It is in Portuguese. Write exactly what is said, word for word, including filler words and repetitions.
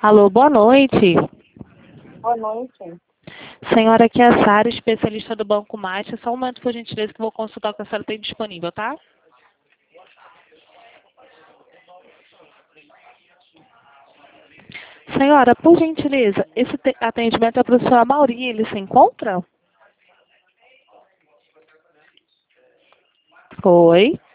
Alô, boa noite. Boa noite. Senhora, aqui é a Sara, especialista do Banco Master. Só um momento, por gentileza, que eu vou consultar o que a senhora tem disponível, tá? Senhora, por gentileza, esse te- atendimento é para o senhor Mauri, ele se encontra? Oi.